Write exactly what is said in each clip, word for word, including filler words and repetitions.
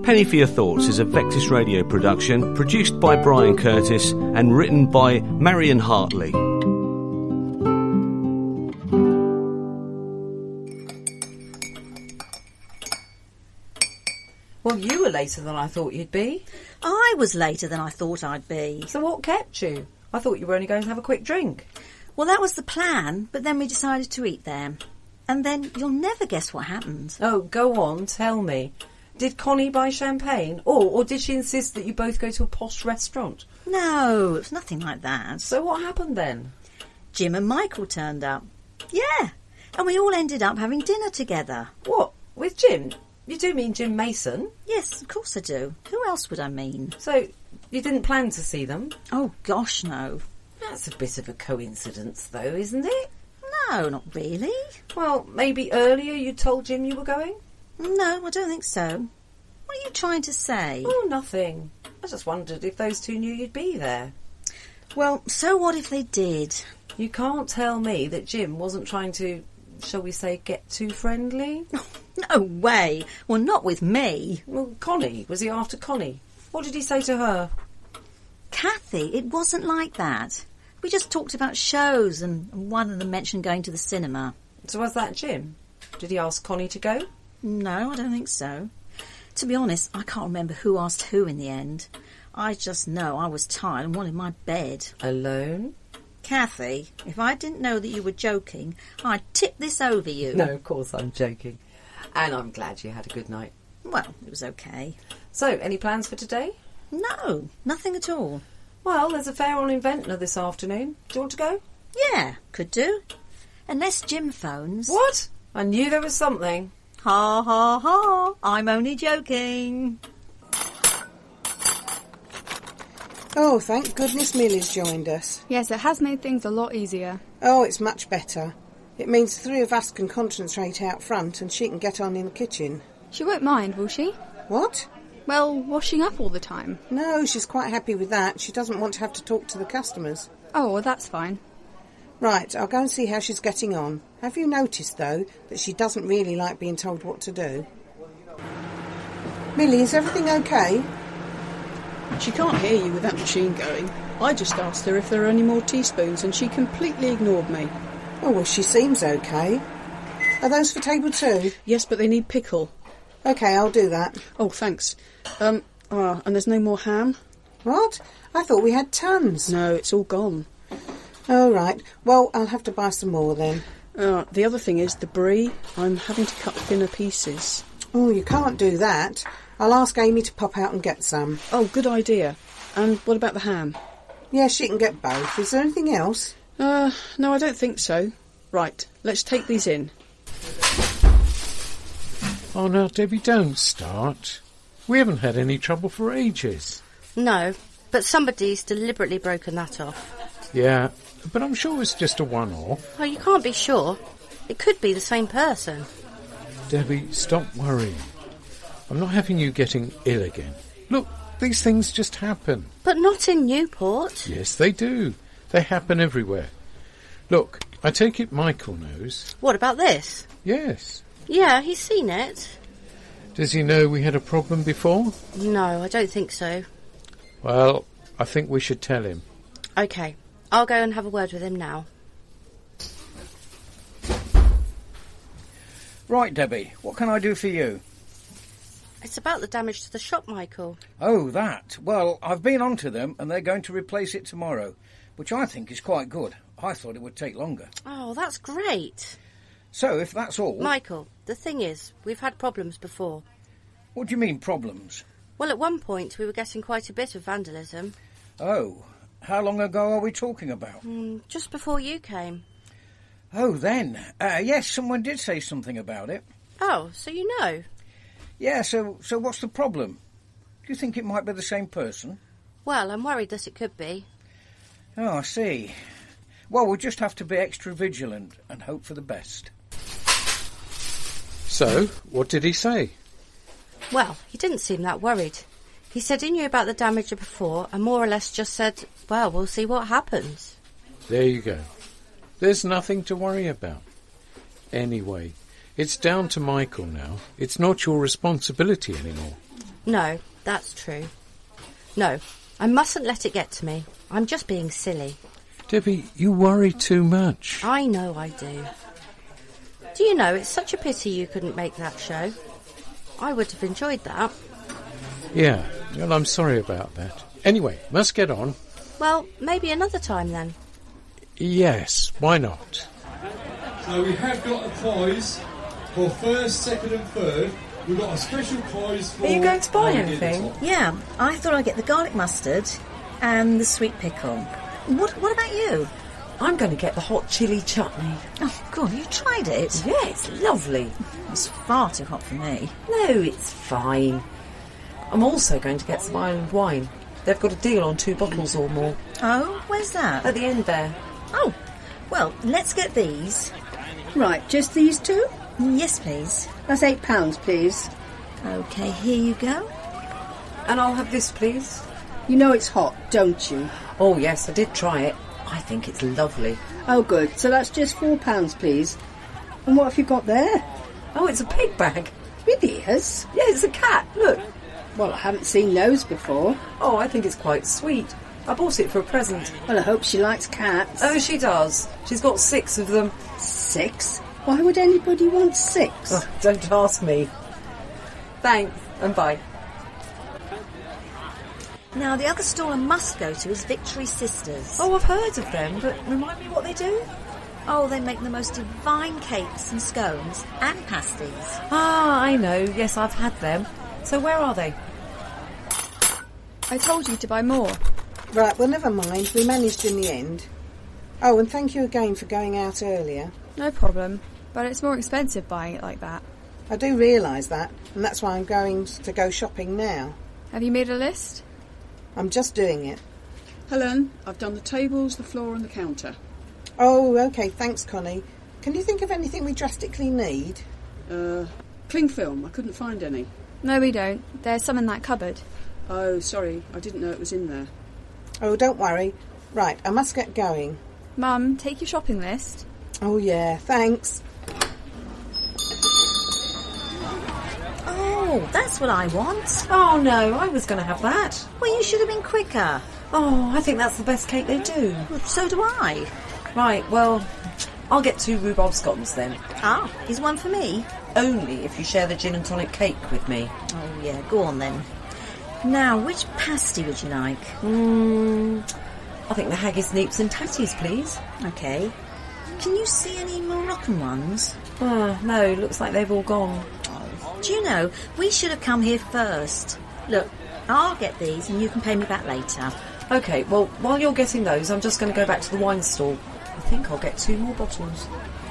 Penny for Your Thoughts is a Vectis Radio production, produced by Brian Curtis and written by Marion Hartley. Well, you were later than I thought you'd be. I was later than I thought I'd be. So what kept you? I thought you were only going to have a quick drink. Well, that was the plan, but then we decided to eat there. And then you'll never guess what happened. Oh, go on, tell me. Did Connie buy champagne? Or, or did she insist that you both go to a posh restaurant? No, it was nothing like that. So what happened then? Jim and Michael turned up. Yeah, and we all ended up having dinner together. What, with Jim? You do mean Jim Mason? Yes, of course I do. Who else would I mean? So, you didn't plan to see them? Oh, gosh, no. That's a bit of a coincidence, though, isn't it? No, not really. Well, maybe earlier you told Jim you were going? No, I don't think so. What are you trying to say? Oh, nothing. I just wondered if those two knew you'd be there. Well, so what if they did? You can't tell me that Jim wasn't trying to, shall we say, get too friendly? No way. Well, not with me. Well, Connie. Was he after Connie? What did he say to her? Kathy, it wasn't like that. We just talked about shows and one of them mentioned going to the cinema. So was that Jim? Did he ask Connie to go? No, I don't think so. To be honest, I can't remember who asked who in the end. I just know I was tired and wanted my bed. Alone? Kathy, if I didn't know that you were joking, I'd tip this over you. No, of course I'm joking. And I'm glad you had a good night. Well, it was okay. So, any plans for today? No, nothing at all. Well, there's a fair on in Ventnor this afternoon. Do you want to go? Yeah, could do. Unless Jim phones. What? I knew there was something. Ha ha ha, I'm only joking. Oh, thank goodness Millie's joined us. Yes, it has made things a lot easier. Oh, it's much better. It means three of us can concentrate out front and she can get on in the kitchen. She won't mind, will she? What? Well, washing up all the time. No, she's quite happy with that. She doesn't want to have to talk to the customers. Oh, well, that's fine. Right, I'll go and see how she's getting on. Have you noticed, though, that she doesn't really like being told what to do? Millie, is everything okay? She can't hear you with that machine going. I just asked her if there are any more teaspoons and she completely ignored me. Oh, well, she seems okay. Are those for table two? Yes, but they need pickle. OK, I'll do that. Oh, thanks. Um, ah, and there's no more ham? What? I thought we had tons. No, it's all gone. Oh, right. Well, I'll have to buy some more then. Uh, the other thing is the brie. I'm having to cut thinner pieces. Oh, you can't do that. I'll ask Amy to pop out and get some. Oh, good idea. And what about the ham? Yeah, she can get both. Is there anything else? Uh, no, I don't think so. Right, let's take these in. Oh, now, Debbie, don't start. We haven't had any trouble for ages. No, but somebody's deliberately broken that off. Yeah, but I'm sure it's just a one-off. Oh, you can't be sure. It could be the same person. Debbie, stop worrying. I'm not having you getting ill again. Look, these things just happen. But not in Newport. Yes, they do. They happen everywhere. Look, I take it Michael knows. What about this? Yes. Yeah, he's seen it. Does he know we had a problem before? No, I don't think so. Well, I think we should tell him. OK, I'll go and have a word with him now. Right, Debbie, what can I do for you? It's about the damage to the shop, Michael. Oh, that. Well, I've been on to them and they're going to replace it tomorrow, which I think is quite good. I thought it would take longer. Oh, that's great. So, if that's all... Michael, the thing is, we've had problems before. What do you mean, problems? Well, at one point we were getting quite a bit of vandalism. Oh, how long ago are we talking about? Mm, just before you came. Oh, then. Uh, yes, someone did say something about it. Oh, so you know? Yeah, so, so what's the problem? Do you think it might be the same person? Well, I'm worried that it could be. Oh, I see. Well, we'll just have to be extra vigilant and hope for the best. So, what did he say? Well, he didn't seem that worried. He said he knew about the damage before and more or less just said, well, we'll see what happens. There you go. There's nothing to worry about. Anyway, it's down to Michael now. It's not your responsibility anymore. No, that's true. No, I mustn't let it get to me. I'm just being silly. Debbie, you worry too much. I know I do. Do you know, it's such a pity you couldn't make that show. I would have enjoyed that. Yeah, well, I'm sorry about that. Anyway, must get on. Well, maybe another time then. Yes, why not? So we have got a prize for first, second and third. We've got a special prize for... Are you going to buy anything? Yeah, I thought I'd get the garlic mustard and the sweet pickle. What What about you? I'm going to get the hot chilli chutney. Oh, God, you tried it? Yeah, it's lovely. It's far too hot for me. No, it's fine. I'm also going to get some Ireland wine. They've got a deal on two bottles or more. Oh, where's that? At the end there. Oh, well, let's get these. Right, just these two? Yes, please. That's eight pounds, please. OK, here you go. And I'll have this, please. You know it's hot, don't you? Oh, yes, I did try it. I think it's lovely. Oh, good. So that's just four pounds, please. And what have you got there? Oh, it's a pig bag. With ears? Yeah, it's a cat. Look. Well, I haven't seen those before. Oh, I think it's quite sweet. I bought it for a present. Well, I hope she likes cats. Oh, she does. She's got six of them. Six? Why would anybody want six? Oh, don't ask me. Thanks, and bye. Now, the other store I must go to is Victory Sisters. Oh, I've heard of them, but remind me what they do? Oh, they make the most divine cakes and scones and pasties. Ah, I know. Yes, I've had them. So where are they? I told you to buy more. Right, well, never mind. We managed in the end. Oh, and thank you again for going out earlier. No problem. But it's more expensive buying it like that. I do realise that, and that's why I'm going to go shopping now. Have you made a list? I'm just doing it. Helen, I've done the tables, the floor and the counter. Oh, OK, thanks, Connie. Can you think of anything we drastically need? Uh, cling film. I couldn't find any. No, we don't. There's some in that cupboard. Oh, sorry. I didn't know it was in there. Oh, don't worry. Right, I must get going. Mum, take your shopping list. Oh, yeah, thanks. Oh, that's what I want. Oh, no, I was going to have that. Well, you should have been quicker. Oh, I think that's the best cake they do. Well, so do I. Right, well, I'll get two rhubarb scones then. Ah, is one for me? Only if you share the gin and tonic cake with me. Oh, yeah, go on then. Now, which pasty would you like? Hmm, I think the haggis, neeps and tatties, please. OK. Can you see any Moroccan ones? Ah, no, looks like they've all gone. Oh, do you know, we should have come here first. Look, I'll get these and you can pay me back later. OK, well, while you're getting those, I'm just going to go back to the wine stall. I think I'll get two more bottles.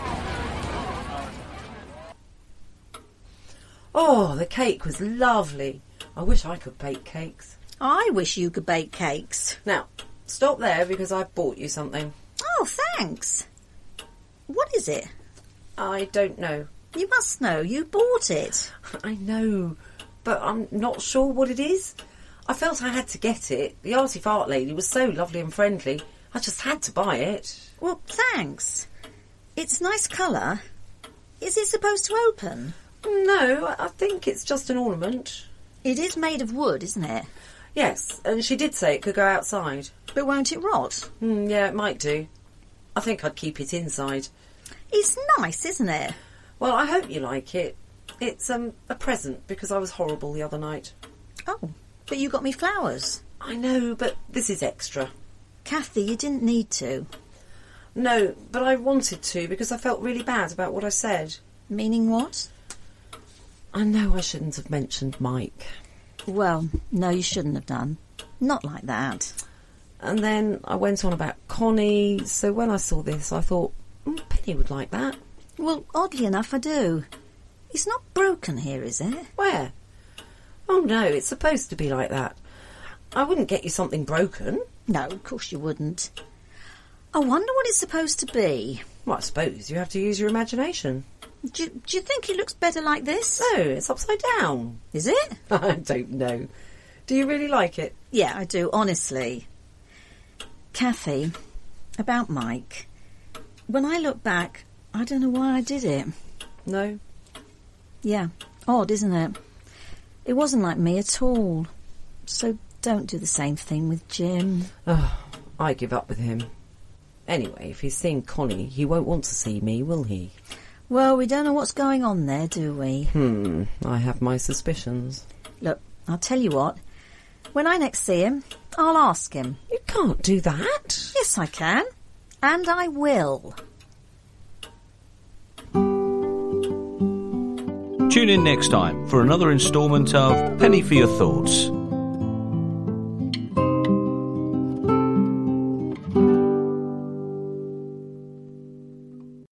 Oh, the cake was lovely. I wish I could bake cakes. I wish you could bake cakes. Now, stop there because I've bought you something. Oh, thanks. What is it? I don't know. You must know. You bought it. I know, but I'm not sure what it is. I felt I had to get it. The arty fart lady was so lovely and friendly. I just had to buy it. Well, thanks. It's nice colour. Is it supposed to open? No, I think it's just an ornament. It is made of wood, isn't it? Yes, and she did say it could go outside. But won't it rot? Mm, yeah, it might do. I think I'd keep it inside. It's nice, isn't it? Well, I hope you like it. It's um, a present because I was horrible the other night. Oh, but you got me flowers. I know, but this is extra. Kathy, you didn't need to. No, but I wanted to because I felt really bad about what I said. Meaning what? I know I shouldn't have mentioned Mike. Well, no, you shouldn't have done. Not like that. And then I went on about Connie, so when I saw this, I thought, mm, Penny would like that. Well, oddly enough, I do. It's not broken here, is it? Where? Oh, no, it's supposed to be like that. I wouldn't get you something broken. No, of course you wouldn't. I wonder what it's supposed to be. Well, I suppose you have to use your imagination. Do, do you think it looks better like this? No, it's upside down. Is it? I don't know. Do you really like it? Yeah, I do, honestly. Kathy, about Mike. When I look back, I don't know why I did it. No? Yeah, odd, isn't it? It wasn't like me at all. So don't do the same thing with Jim. Oh, I give up with him. Anyway, if he's seeing Connie, he won't want to see me, will he? Well, we don't know what's going on there, do we? Hmm, I have my suspicions. Look, I'll tell you what. When I next see him, I'll ask him. You can't do that. Yes, I can. And I will. Tune in next time for another instalment of Penny for Your Thoughts.